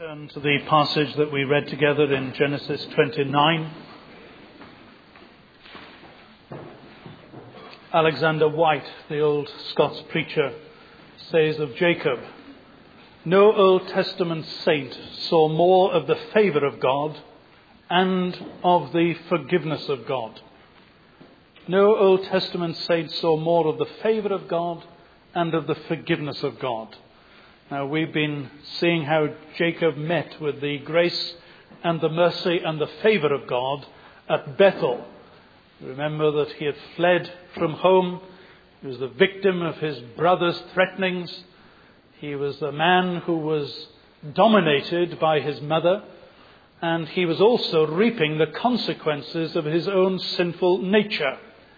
Turn to the passage that we read together in Genesis 29. Alexander White, the old Scots preacher, says of Jacob, "No Old Testament saint saw more of the favour of God and of the forgiveness of God." No Old Testament saint saw more of the favour of God and of the forgiveness of God. Now, we've been seeing how Jacob met with the grace and the mercy and the favour of God at Bethel. Remember that he had fled from home. He was the victim of his brother's threatenings. He was a man who was dominated by his mother, and he was also reaping the consequences of his own sinful nature.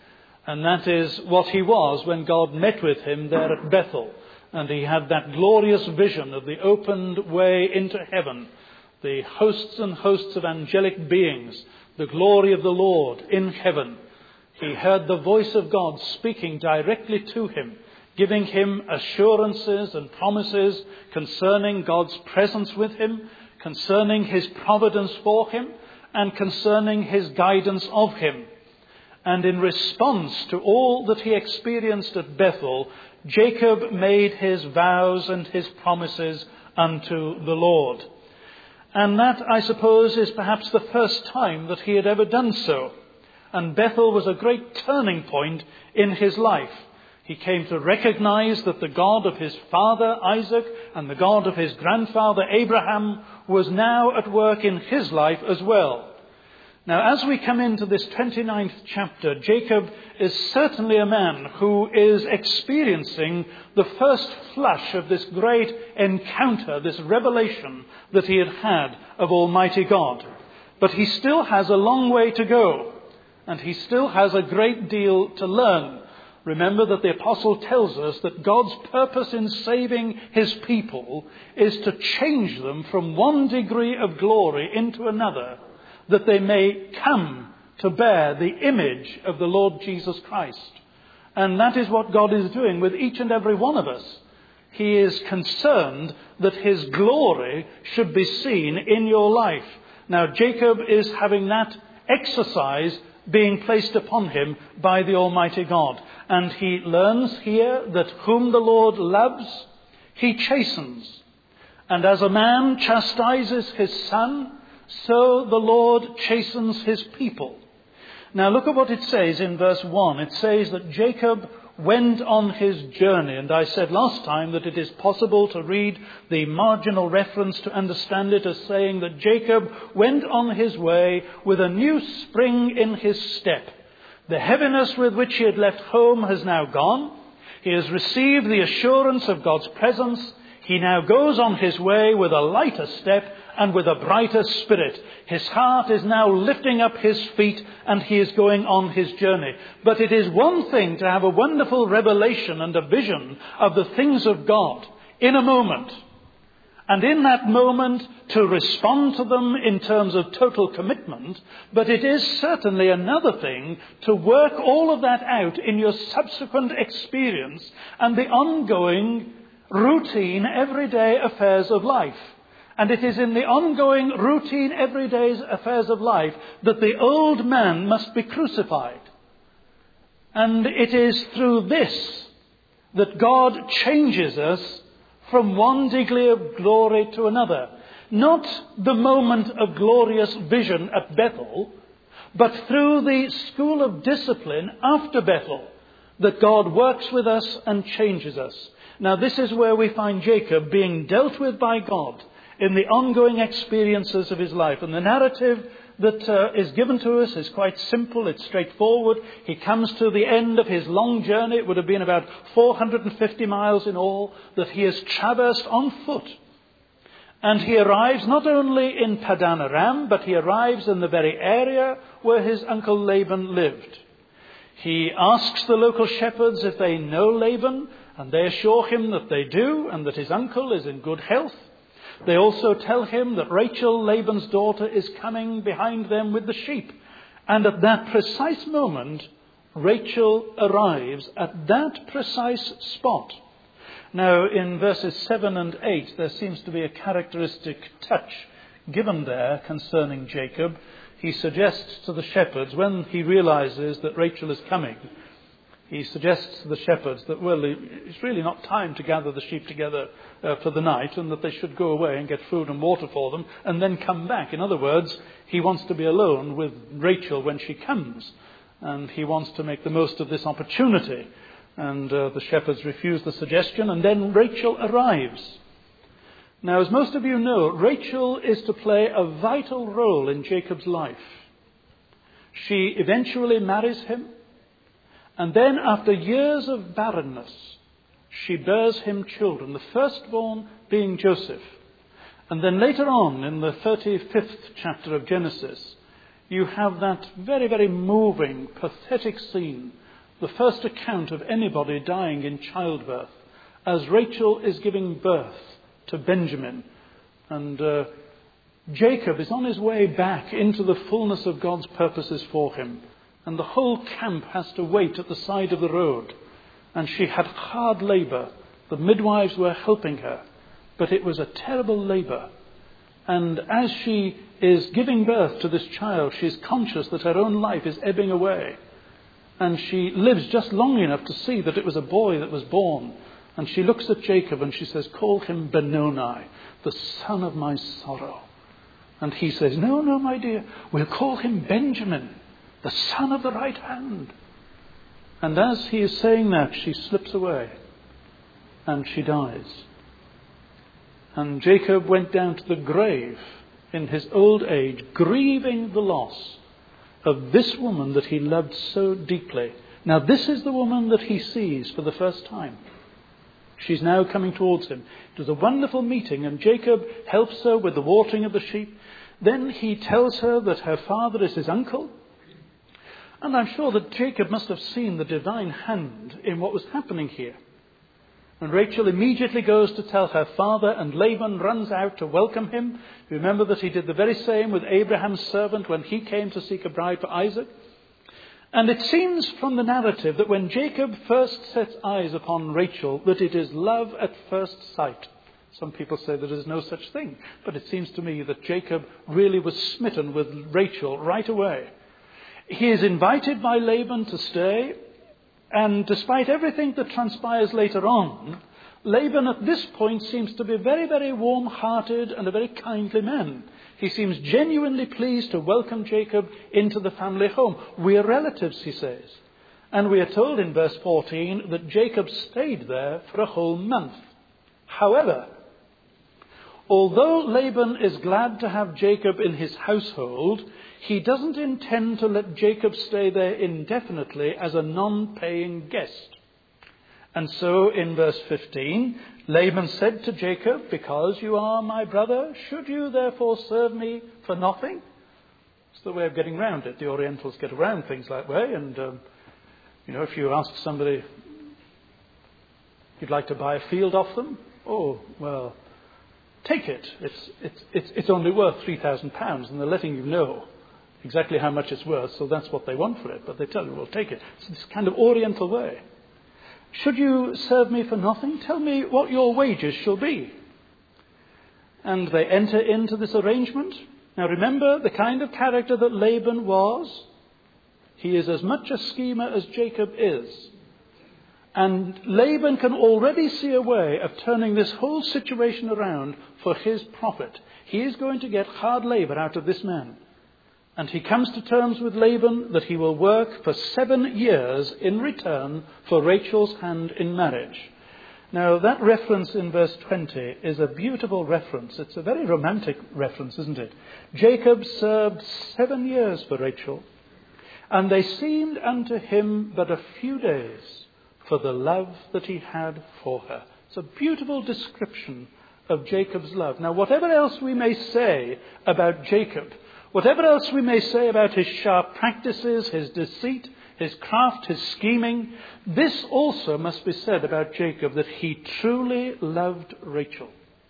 And that is what he was when God met with him there at Bethel. And he had that glorious vision of the opened way into heaven, the hosts and hosts of angelic beings, the glory of the Lord in heaven. He heard the voice of God speaking directly to him, giving him assurances and promises concerning God's presence with him, concerning his providence for him, and concerning his guidance of him. And in response to all that he experienced at Bethel, Jacob made his vows and his promises unto the Lord. And that, I suppose, is perhaps the first time that he had ever done so. And Bethel was a great turning point in his life. He came to recognize that the God of his father Isaac and the God of his grandfather Abraham was now at work in his life as well. Now, as we come into this 29th chapter, Jacob is certainly a man who is experiencing the first flush of this great encounter, this revelation that he had had of Almighty God. But he still has a long way to go, and he still has a great deal to learn. Remember that the apostle tells us that God's purpose in saving his people is to change them from one degree of glory into another, that they may come to bear the image of the Lord Jesus Christ. And that is what God is doing with each and every one of us. He is concerned that his glory should be seen in your life. Now, Jacob is having that exercise being placed upon him by the Almighty God. And he learns here that whom the Lord loves, he chastens. And as a man chastises his son, so the Lord chastens his people. Now look at what it says in verse 1. It says that Jacob went on his journey. And I said last time that it is possible to read the marginal reference to understand it as saying that Jacob went on his way with a new spring in his step. The heaviness with which he had left home has now gone. He has received the assurance of God's presence. He now goes on his way with a lighter step and with a brighter spirit. His heart is now lifting up his feet and he is going on his journey. But it is one thing to have a wonderful revelation and a vision of the things of God in a moment. And in that moment to respond to them in terms of total commitment. But it is certainly another thing to work all of that out in your subsequent experience and the ongoing routine, everyday affairs of life. And it is in the ongoing routine, everyday affairs of life that the old man must be crucified. And it is through this that God changes us from one degree of glory to another. Not the moment of glorious vision at Bethel, but through the school of discipline after Bethel, that God works with us and changes us. Now, this is where we find Jacob being dealt with by God in the ongoing experiences of his life. And the narrative that is given to us is quite simple. It's straightforward. He comes to the end of his long journey. It would have been about 450 miles in all that he has traversed on foot. And he arrives not only in Padan Aram, but he arrives in the very area where his uncle Laban lived. He asks the local shepherds if they know Laban, and they assure him that they do, and that his uncle is in good health. They also tell him that Rachel, Laban's daughter, is coming behind them with the sheep. And at that precise moment, Rachel arrives at that precise spot. Now, in verses 7 and 8, there seems to be a characteristic touch given there concerning Jacob. He suggests to the shepherds, when he realizes that Rachel is coming, he suggests to the shepherds that, well, it's really not time to gather the sheep together for the night, and that they should go away and get food and water for them and then come back. In other words, he wants to be alone with Rachel when she comes, and he wants to make the most of this opportunity. And the shepherds refuse the suggestion, and then Rachel arrives. Now, as most of you know, Rachel is to play a vital role in Jacob's life. She eventually marries him, and then after years of barrenness, she bears him children, the firstborn being Joseph. And then later on, in the 35th chapter of Genesis, you have that very, very moving, pathetic scene, the first account of anybody dying in childbirth, as Rachel is giving birth to Benjamin. And Jacob is on his way back into the fullness of God's purposes for him. And the whole camp has to wait at the side of the road. And she had hard labour. The midwives were helping her. But it was a terrible labour. And as she is giving birth to this child, she is conscious that her own life is ebbing away. And she lives just long enough to see that it was a boy that was born. And she looks at Jacob and she says, "Call him Benoni, the son of my sorrow." And he says, "No, my dear, we'll call him Benjamin, the son of the right hand." And as he is saying that, she slips away and she dies. And Jacob went down to the grave in his old age, grieving the loss of this woman that he loved so deeply. Now, this is the woman that he sees for the first time. She's now coming towards him. It was a wonderful meeting, and Jacob helps her with the watering of the sheep. Then he tells her that her father is his uncle. And I'm sure that Jacob must have seen the divine hand in what was happening here. And Rachel immediately goes to tell her father, and Laban runs out to welcome him. Remember that he did the very same with Abraham's servant when he came to seek a bride for Isaac. And it seems from the narrative that when Jacob first sets eyes upon Rachel, that it is love at first sight. Some people say there is no such thing. But it seems to me that Jacob really was smitten with Rachel right away. He is invited by Laban to stay. And despite everything that transpires later on, Laban at this point seems to be very, very warm-hearted and a very kindly man. He seems genuinely pleased to welcome Jacob into the family home. "We are relatives," he says. And we are told in verse 14 that Jacob stayed there for a whole month. However, although Laban is glad to have Jacob in his household, he doesn't intend to let Jacob stay there indefinitely as a non-paying guest. And so in verse 15, Laban said to Jacob, "Because you are my brother, should you therefore serve me for nothing?" It's the way of getting around it. The Orientals get around things that way. And, if you ask somebody, you'd like to buy a field off them? "Oh, well, take it. It's only worth £3,000, and they're letting you know exactly how much it's worth, so that's what they want for it. But they tell you, "Well, take it." It's this kind of Oriental way. "Should you serve me for nothing? Tell me what your wages shall be." And they enter into this arrangement. Now remember the kind of character that Laban was. He is as much a schemer as Jacob is. And Laban can already see a way of turning this whole situation around for his profit. He is going to get hard labor out of this man. And he comes to terms with Laban that he will work for 7 years in return for Rachel's hand in marriage. Now, that reference in verse 20 is a beautiful reference. It's a very romantic reference, isn't it? Jacob served 7 years for Rachel, and they seemed unto him but a few days for the love that he had for her. It's a beautiful description of Jacob's love. Now, whatever else we may say about Jacob, whatever else we may say about his sharp practices, his deceit, his craft, his scheming, this also must be said about Jacob, that he truly loved Rachel.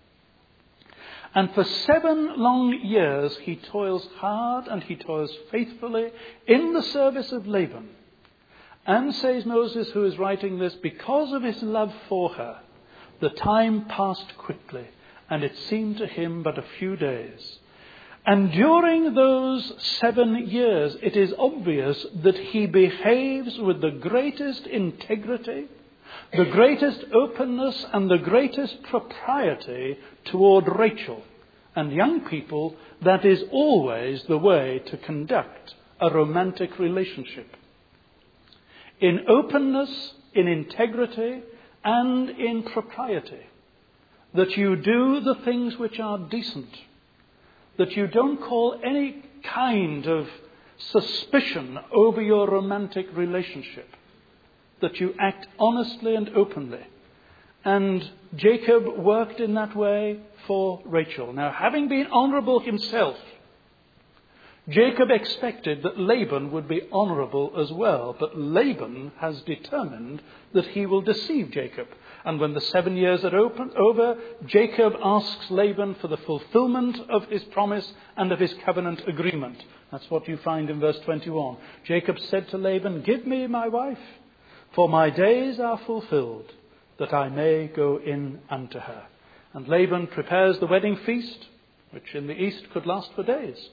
And for 7 long years he toils hard and he toils faithfully in the service of Laban. And says Moses, who is writing this, because of his love for her, The time passed quickly, and it seemed to him but a few days. And during those 7 years, it is obvious that he behaves with the greatest integrity, the greatest openness, and the greatest propriety toward Rachel. And young people, that is always the way to conduct a romantic relationship. In openness, in integrity, and in propriety. That you do the things which are decent. That you don't call any kind of suspicion over your romantic relationship. That you act honestly and openly. And Jacob worked in that way for Rachel. Now, having been honourable himself, Jacob expected that Laban would be honourable as well. But Laban has determined that he will deceive Jacob. And when the 7 years are over, Jacob asks Laban for the fulfillment of his promise and of his covenant agreement. That's what you find in verse 21. Jacob said to Laban, "Give me my wife, for my days are fulfilled, that I may go in unto her." And Laban prepares the wedding feast, which in the East could last for days.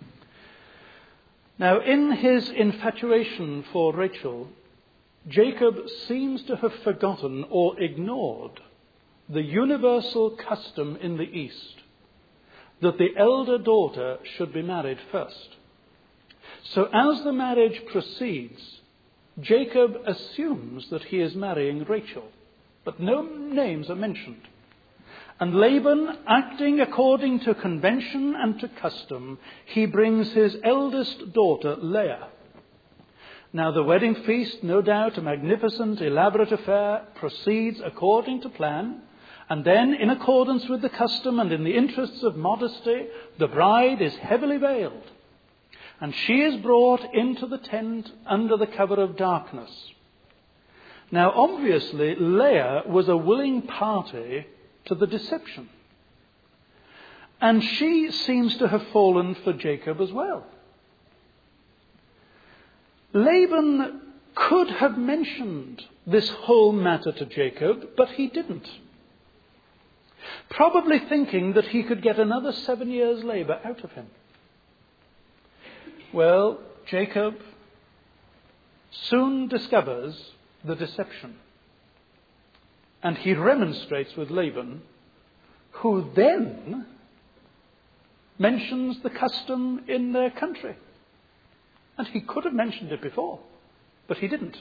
Now, in his infatuation for Rachel, Jacob seems to have forgotten or ignored the universal custom in the East that the elder daughter should be married first. So as the marriage proceeds, Jacob assumes that he is marrying Rachel, but no names are mentioned. And Laban, acting according to convention and to custom, he brings his eldest daughter, Leah. Now the wedding feast, no doubt a magnificent, elaborate affair, proceeds according to plan. And then, in accordance with the custom and in the interests of modesty, the bride is heavily veiled. And she is brought into the tent under the cover of darkness. Now obviously, Leah was a willing party to the deception. And she seems to have fallen for Jacob as well. Laban could have mentioned this whole matter to Jacob, but he didn't. Probably thinking that he could get another 7 years' labour out of him. Well, Jacob soon discovers the deception. And he remonstrates with Laban, who then mentions the custom in their country. And he could have mentioned it before, but he didn't.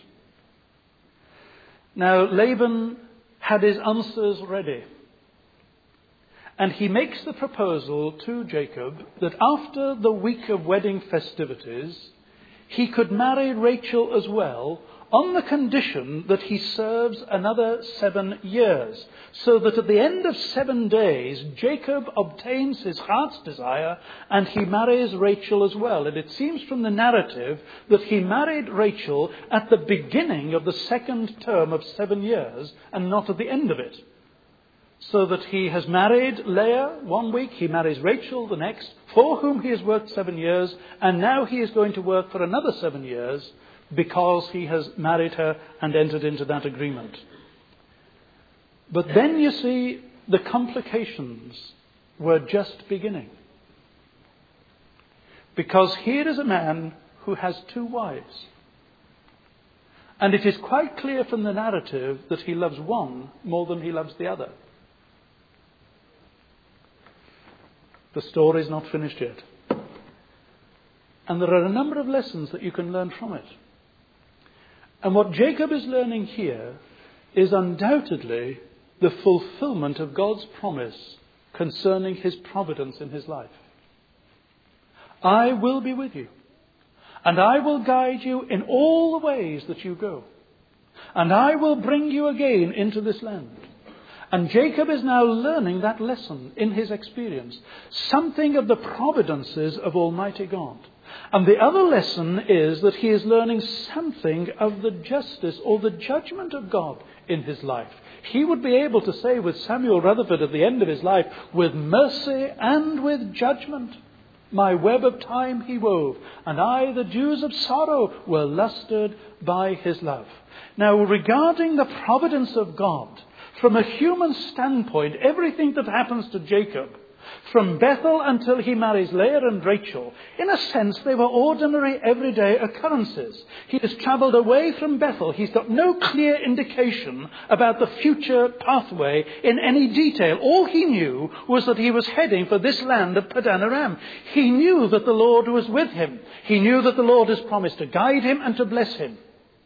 Now, Laban had his answers ready. And he makes the proposal to Jacob that after the week of wedding festivities, he could marry Rachel as well, on the condition that he serves another 7 years, so that at the end of 7 days, Jacob obtains his heart's desire and he marries Rachel as well. And it seems from the narrative that he married Rachel at the beginning of the second term of 7 years and not at the end of it. So that he has married Leah 1 week, he marries Rachel the next, for whom he has worked 7 years, and now he is going to work for another 7 years, because he has married her and entered into that agreement. But then you see, the complications were just beginning. Because here is a man who has 2 wives. And it is quite clear from the narrative that he loves one more than he loves the other. The story is not finished yet. And there are a number of lessons that you can learn from it. And what Jacob is learning here is undoubtedly the fulfillment of God's promise concerning his providence in his life. I will be with you, and I will guide you in all the ways that you go, and I will bring you again into this land. And Jacob is now learning that lesson in his experience, something of the providences of Almighty God. And the other lesson is that he is learning something of the justice or the judgment of God in his life. He would be able to say with Samuel Rutherford at the end of his life, with mercy and with judgment, my web of time he wove, and I, the dews of sorrow, were lusted by his love. Now, regarding the providence of God, from a human standpoint, everything that happens to Jacob, from Bethel until he marries Leah and Rachel, in a sense they were ordinary everyday occurrences. He has travelled away from Bethel. He's got no clear indication about the future pathway in any detail. All he knew was that he was heading for this land of Padan Aram. He knew that the Lord was with him. He knew that the Lord has promised to guide him and to bless him.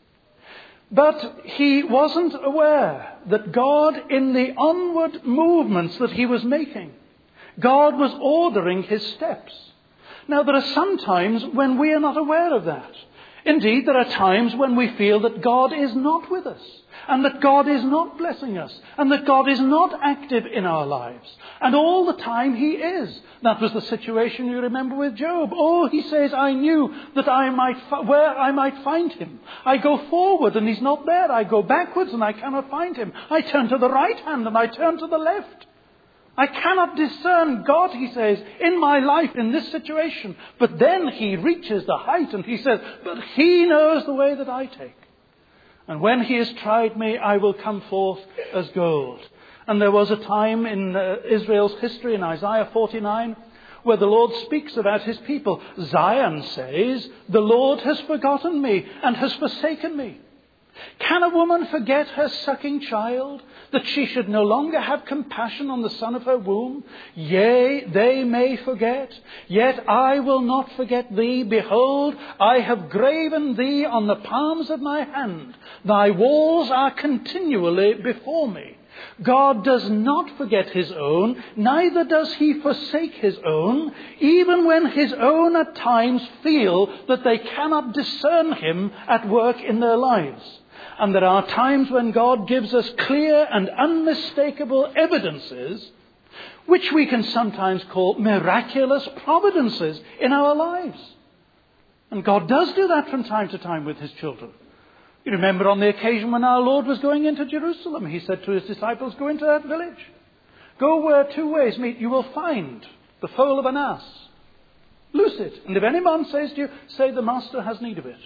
But he wasn't aware that God, in the onward movements that he was making, God was ordering his steps. Now, there are some times when we are not aware of that. Indeed, there are times when we feel that God is not with us, and that God is not blessing us, and that God is not active in our lives. And all the time he is. That was the situation, you remember, with Job. Oh, he says, I knew that where I might find him. I go forward and he's not there. I go backwards and I cannot find him. I turn to the right hand and I turn to the left. I cannot discern God, he says, in my life, in this situation. But then he reaches the height and he says, but he knows the way that I take. And when he has tried me, I will come forth as gold. And there was a time in Israel's history, in Isaiah 49, where the Lord speaks about his people. Zion says, the Lord has forgotten me and has forsaken me. Can a woman forget her sucking child, that she should no longer have compassion on the son of her womb? Yea, they may forget, yet I will not forget thee. Behold, I have graven thee on the palms of my hand. Thy walls are continually before me. God does not forget his own, neither does he forsake his own, even when his own at times feel that they cannot discern him at work in their lives. And there are times when God gives us clear and unmistakable evidences, which we can sometimes call miraculous providences in our lives. And God does do that from time to time with his children. You remember on the occasion when our Lord was going into Jerusalem, he said to his disciples, go into that village. Go where two ways meet, you will find the foal of an ass. Loose it. And if any man says to you, say the master has need of it.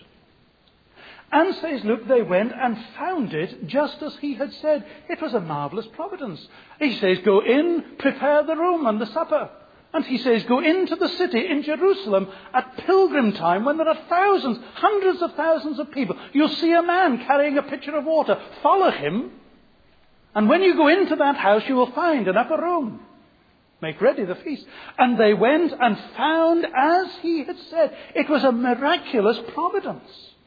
And says Luke, they went and found it just as he had said. It was a marvellous providence. He says, go in, prepare the room and the supper. And he says, go into the city in Jerusalem at pilgrim time when there are thousands, hundreds of thousands of people. You'll see a man carrying a pitcher of water. Follow him. And when you go into that house, you will find an upper room. Make ready the feast. And they went and found as he had said. It was a miraculous providence.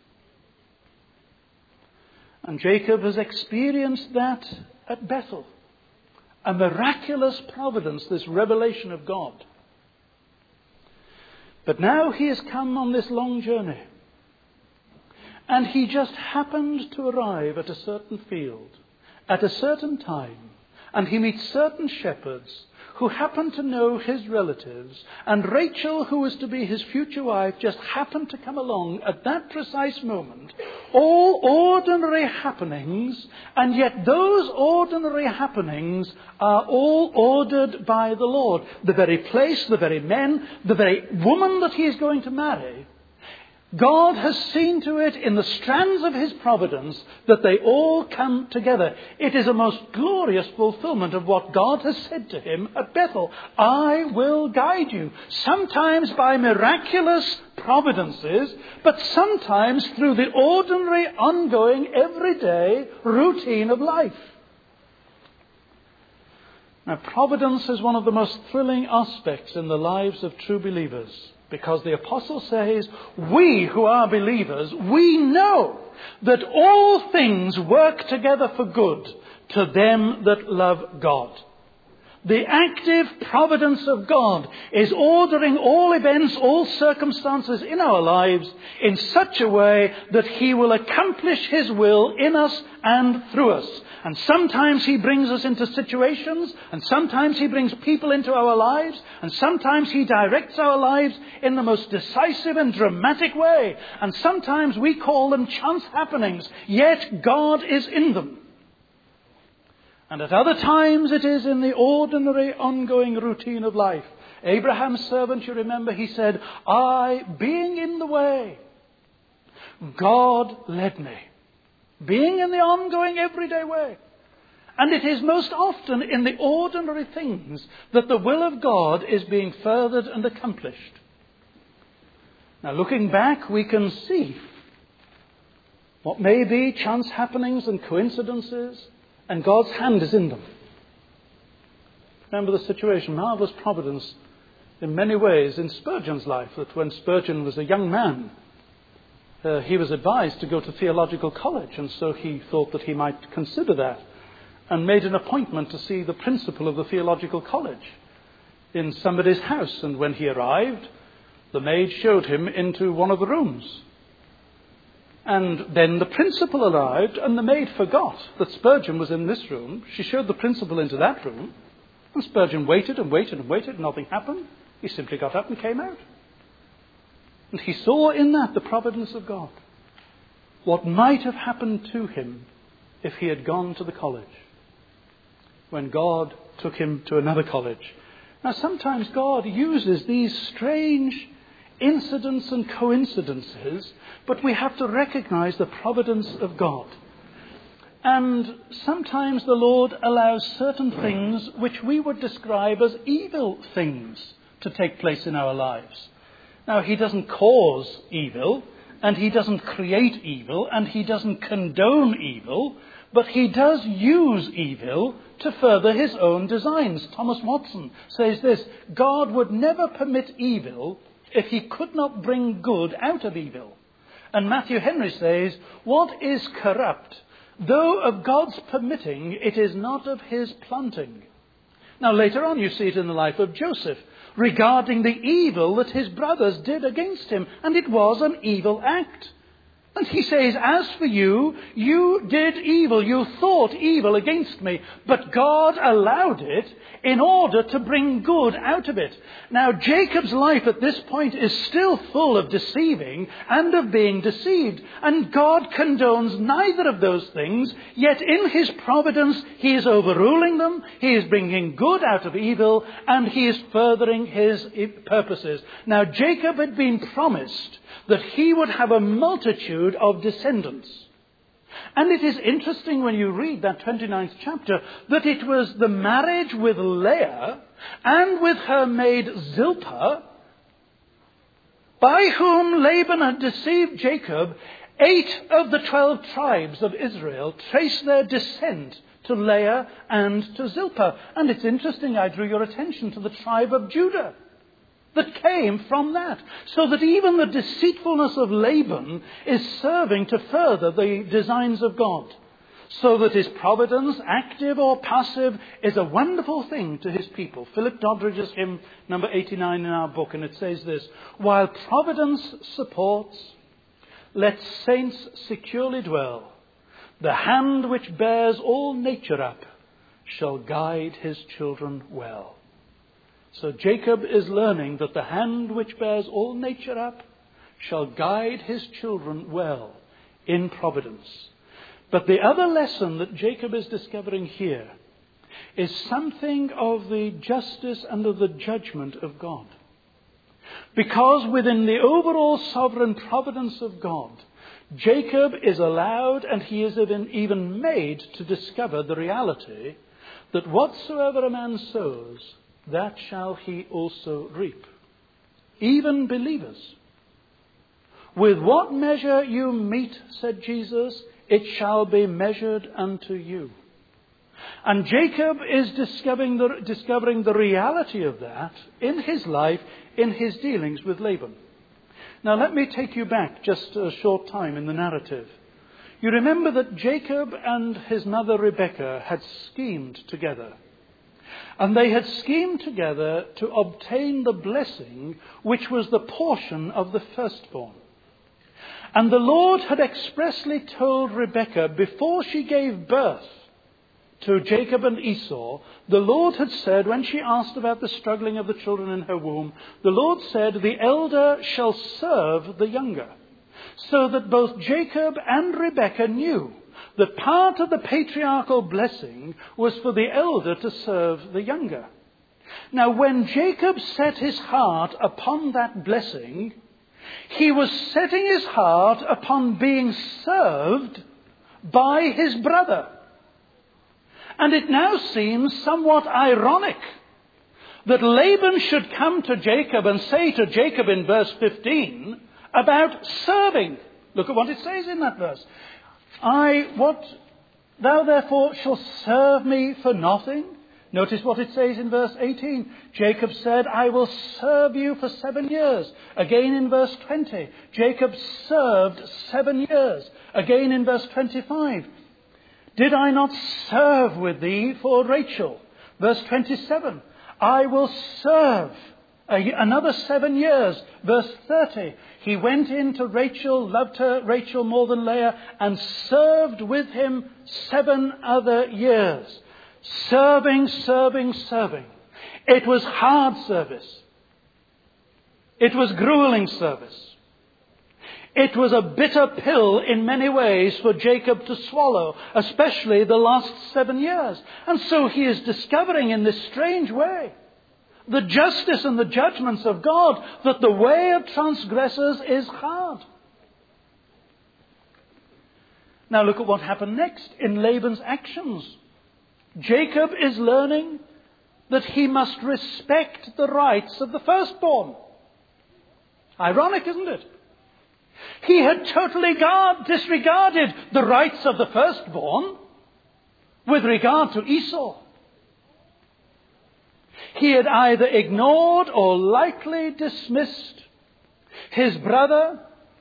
And Jacob has experienced that at Bethel. A miraculous providence, this revelation of God. But now he has come on this long journey. And he just happened to arrive at a certain field, at a certain time. And he meets certain shepherds who happen to know his relatives. And Rachel, who was to be his future wife, just happened to come along at that precise moment. All ordinary happenings, and yet those ordinary happenings are all ordered by the Lord. The very place, the very men, the very woman that he is going to marry, God has seen to it in the strands of his providence that they all come together. It is a most glorious fulfillment of what God has said to him at Bethel. I will guide you. Sometimes by miraculous providences, but sometimes through the ordinary, ongoing, everyday routine of life. Now, providence is one of the most thrilling aspects in the lives of true believers. Because the apostle says, we who are believers, we know that all things work together for good to them that love God. The active providence of God is ordering all events, all circumstances in our lives in such a way that he will accomplish his will in us and through us. And sometimes he brings us into situations, and sometimes he brings people into our lives, and sometimes he directs our lives in the most decisive and dramatic way. And sometimes we call them chance happenings, yet God is in them. And at other times it is in the ordinary, ongoing routine of life. Abraham's servant, you remember, he said, I, being in the way, God led me. Being in the ongoing, everyday way. And it is most often in the ordinary things that the will of God is being furthered and accomplished. Now, looking back, we can see what may be chance happenings and coincidences, and God's hand is in them. Remember the situation, marvellous providence in many ways in Spurgeon's life, that when Spurgeon was a young man, he was advised to go to theological college, and so he thought that he might consider that, and made an appointment to see the principal of the theological college in somebody's house. And when he arrived, the maid showed him into one of the rooms. And then the principal arrived, and the maid forgot that Spurgeon was in this room. She showed the principal into that room, and Spurgeon waited and waited and waited. Nothing happened. He simply got up and came out. And he saw in that the providence of God. What might have happened to him if he had gone to the college, when God took him to another college. Now, sometimes God uses these strange incidents and coincidences, but we have to recognize the providence of God. And sometimes the Lord allows certain things which we would describe as evil things to take place in our lives. Now, he doesn't cause evil, and he doesn't create evil, and he doesn't condone evil, but he does use evil to further his own designs. Thomas Watson says this: God would never permit evil if he could not bring good out of evil. And Matthew Henry says, what is corrupt, though of God's permitting, it is not of his planting. Now, later on you see it in the life of Joseph, regarding the evil that his brothers did against him. And it was an evil act. And he says, as for you, you did evil, you thought evil against me, but God allowed it in order to bring good out of it. Now, Jacob's life at this point is still full of deceiving and of being deceived. And God condones neither of those things, yet in his providence he is overruling them, he is bringing good out of evil, and he is furthering his purposes. Now, Jacob had been promised that he would have a multitude of descendants. And it is interesting when you read that 29th chapter that it was the marriage with Leah and with her maid Zilpah, by whom Laban had deceived Jacob. 8 of the 12 tribes of Israel trace their descent to Leah and to Zilpah. And it's interesting, I drew your attention to the tribe of Judah that came from that. So that even the deceitfulness of Laban is serving to further the designs of God. So that his providence, active or passive, is a wonderful thing to his people. Philip Doddridge's hymn number 89 in our book, and it says this: while providence supports, let saints securely dwell. The hand which bears all nature up shall guide his children well. So Jacob is learning that the hand which bears all nature up shall guide his children well in providence. But the other lesson that Jacob is discovering here is something of the justice and of the judgment of God. Because within the overall sovereign providence of God, Jacob is allowed, and he is even made to discover the reality that whatsoever a man sows, that shall he also reap. Even believers. With what measure you mete, said Jesus, it shall be measured unto you. And Jacob is discovering the reality of that in his life, in his dealings with Laban. Now let me take you back just a short time in the narrative. You remember that Jacob and his mother Rebekah had schemed together. And they had schemed together to obtain the blessing which was the portion of the firstborn. And the Lord had expressly told Rebekah before she gave birth to Jacob and Esau, the Lord had said, when she asked about the struggling of the children in her womb, the Lord said, the elder shall serve the younger. So that both Jacob and Rebekah knew that part of the patriarchal blessing was for the elder to serve the younger. Now, when Jacob set his heart upon that blessing, he was setting his heart upon being served by his brother. And it now seems somewhat ironic that Laban should come to Jacob and say to Jacob in verse 15 about serving. Look at what it says in that verse. Thou therefore shalt serve me for nothing. Notice what it says in verse 18. Jacob said, I will serve you for 7 years. Again in verse 20. Jacob served 7 years. Again in verse 25. Did I not serve with thee for Rachel? Verse 27. I will serve another 7 years. Verse 30. He went in to Rachel, loved her, Rachel more than Leah, and served with him 7 other years. Serving. It was hard service. It was grueling service. It was a bitter pill in many ways for Jacob to swallow, especially the last 7 years. And so he is discovering in this strange way the justice and the judgments of God, that the way of transgressors is hard. Now look at what happened next in Laban's actions. Jacob is learning that he must respect the rights of the firstborn. Ironic, isn't it? He had totally disregarded the rights of the firstborn with regard to Esau. He had either ignored or lightly dismissed his brother,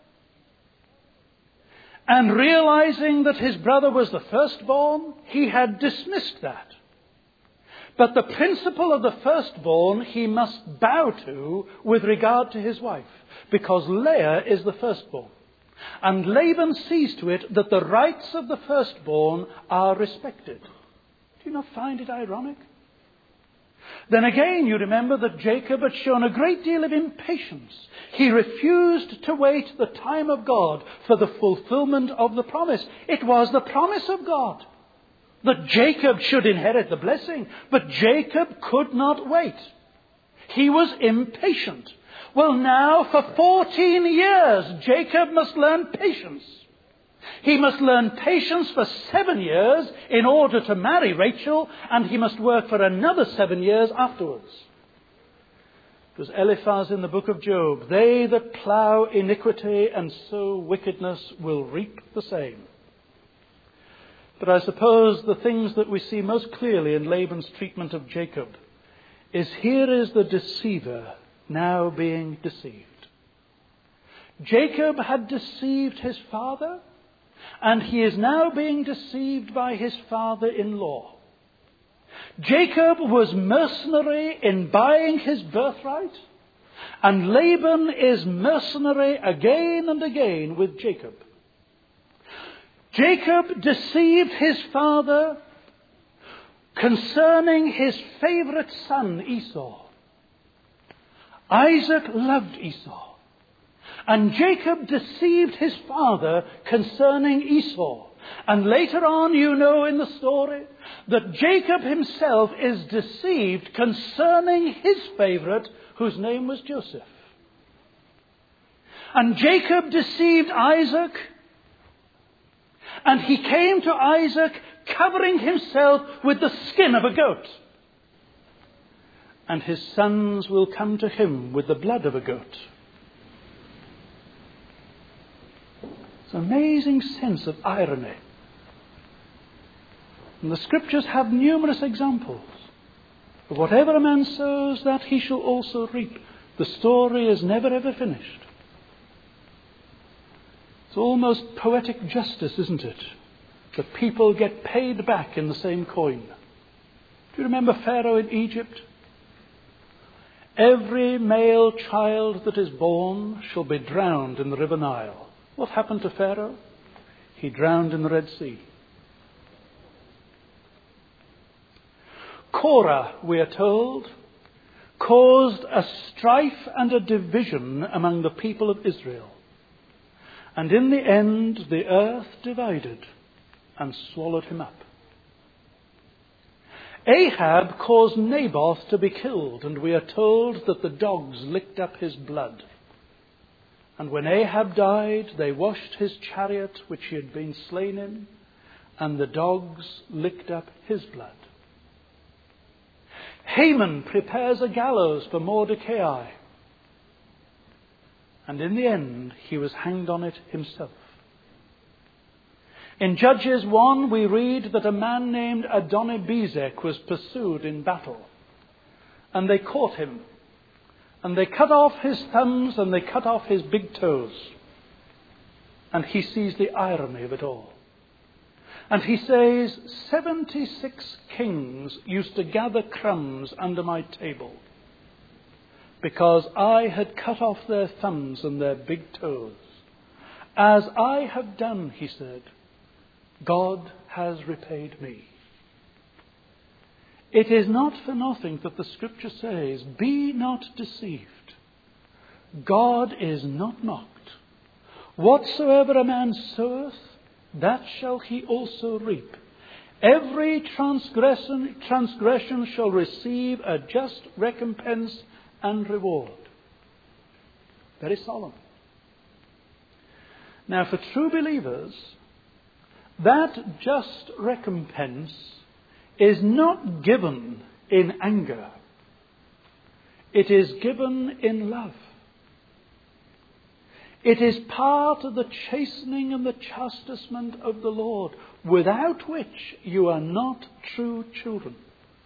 and realizing that his brother was the firstborn, he had dismissed that. But the principle of the firstborn he must bow to with regard to his wife, because Leah is the firstborn. And Laban sees to it that the rights of the firstborn are respected. Do you not find it ironic? Then again, you remember that Jacob had shown a great deal of impatience. He refused to wait the time of God for the fulfillment of the promise. It was the promise of God that Jacob should inherit the blessing. But Jacob could not wait. He was impatient. Well, now for 14 years, Jacob must learn patience. He must learn patience for 7 years in order to marry Rachel, and he must work for another 7 years afterwards. It was Eliphaz in the book of Job. They that plough iniquity and sow wickedness will reap the same. But I suppose the things that we see most clearly in Laban's treatment of Jacob is here is the deceiver now being deceived. Jacob had deceived his father, and he is now being deceived by his father-in-law. Jacob was mercenary in buying his birthright, and Laban is mercenary again and again with Jacob. Jacob deceived his father concerning his favorite son Esau. Isaac loved Esau. And Jacob deceived his father concerning Esau. And later on, you know in the story, that Jacob himself is deceived concerning his favorite, whose name was Joseph. And Jacob deceived Isaac, and he came to Isaac covering himself with the skin of a goat. And his sons will come to him with the blood of a goat. It's an amazing sense of irony. And the scriptures have numerous examples of whatever a man sows, that he shall also reap. The story is never ever finished. It's almost poetic justice, isn't it? That people get paid back in the same coin. Do you remember Pharaoh in Egypt? Every male child that is born shall be drowned in the river Nile. What happened to Pharaoh? He drowned in the Red Sea. Korah, we are told, caused a strife and a division among the people of Israel. And in the end, the earth divided and swallowed him up. Ahab caused Naboth to be killed, and we are told that the dogs licked up his blood. And when Ahab died, they washed his chariot which he had been slain in, and the dogs licked up his blood. Haman prepares a gallows for Mordecai, and in the end he was hanged on it himself. In Judges 1 we read that a man named Adonibezek was pursued in battle, and they caught him, and they cut off his thumbs and they cut off his big toes. And he sees the irony of it all. And he says, 76 kings used to gather crumbs under my table because I had cut off their thumbs and their big toes. As I have done, he said, God has repaid me. It is not for nothing that the Scripture says, be not deceived. God is not mocked. Whatsoever a man soweth, that shall he also reap. Every transgression shall receive a just recompense and reward. Very solemn. Now, for true believers, that just recompense is not given in anger. It is given in love. It is part of the chastening and the chastisement of the Lord, without which you are not true children.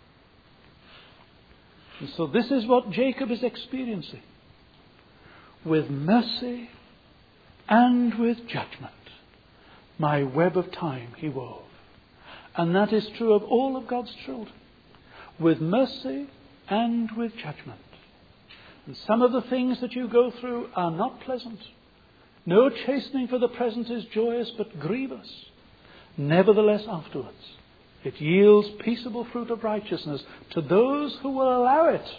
And so this is what Jacob is experiencing. With mercy and with judgment, my web of time he wove. And that is true of all of God's children. With mercy and with judgment. And some of the things that you go through are not pleasant. No chastening for the present is joyous, but grievous. Nevertheless, afterwards, it yields peaceable fruit of righteousness to those who will allow it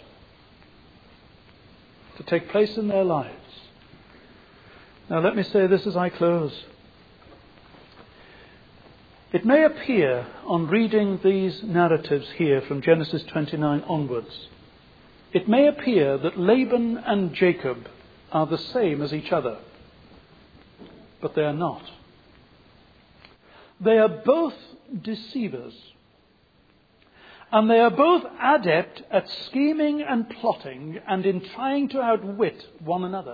to take place in their lives. Now, let me say this as I close. It may appear, on reading these narratives here from Genesis 29 onwards, it may appear that Laban and Jacob are the same as each other. But they are not. They are both deceivers. And they are both adept at scheming and plotting and in trying to outwit one another.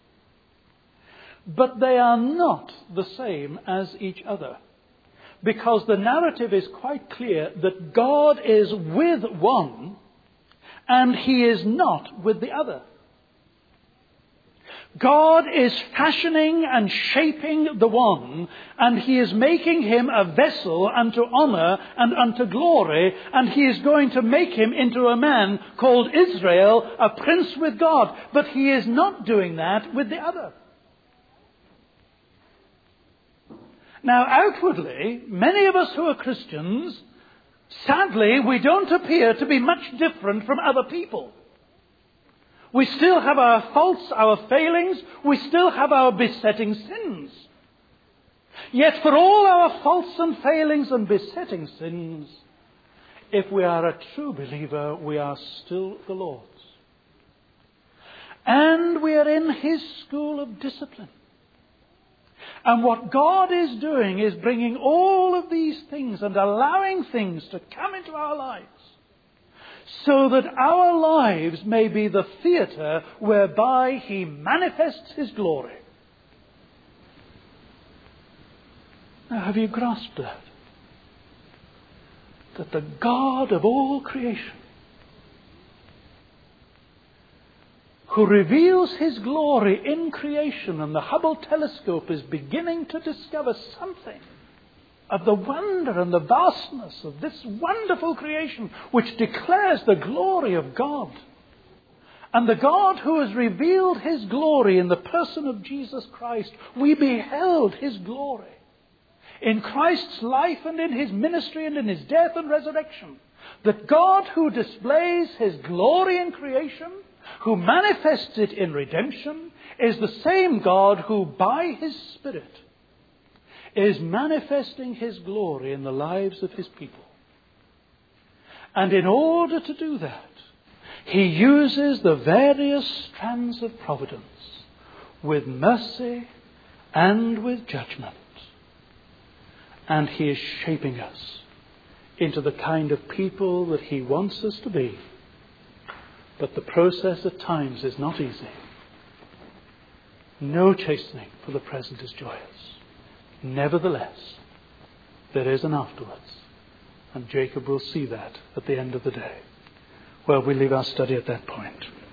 But they are not the same as each other. Because the narrative is quite clear that God is with one and he is not with the other. God is fashioning and shaping the one, and he is making him a vessel unto honor and unto glory, and he is going to make him into a man called Israel, a prince with God. But he is not doing that with the other. Now, outwardly, many of us who are Christians, sadly, we don't appear to be much different from other people. We still have our faults, our failings. We still have our besetting sins. Yet for all our faults and failings and besetting sins, if we are a true believer, we are still the Lord's. And we are in his school of discipline. And what God is doing is bringing all of these things and allowing things to come into our lives, so that our lives may be the theatre whereby he manifests his glory. Now, have you grasped that? That the God of all creation, who reveals his glory in creation, and the Hubble telescope is beginning to discover something of the wonder and the vastness of this wonderful creation, which declares the glory of God. And the God who has revealed his glory in the person of Jesus Christ, we beheld his glory in Christ's life and in his ministry and in his death and resurrection. That God who displays his glory in creation, who manifests it in redemption, is the same God who by his Spirit is manifesting his glory in the lives of his people. And in order to do that, he uses the various strands of providence with mercy and with judgment. And He is shaping us into the kind of people that He wants us to be. But the process at times is not easy. No chastening for the present is joyous. Nevertheless, there is an afterwards. And Jacob will see that at the end of the day. Well, we leave our study at that point.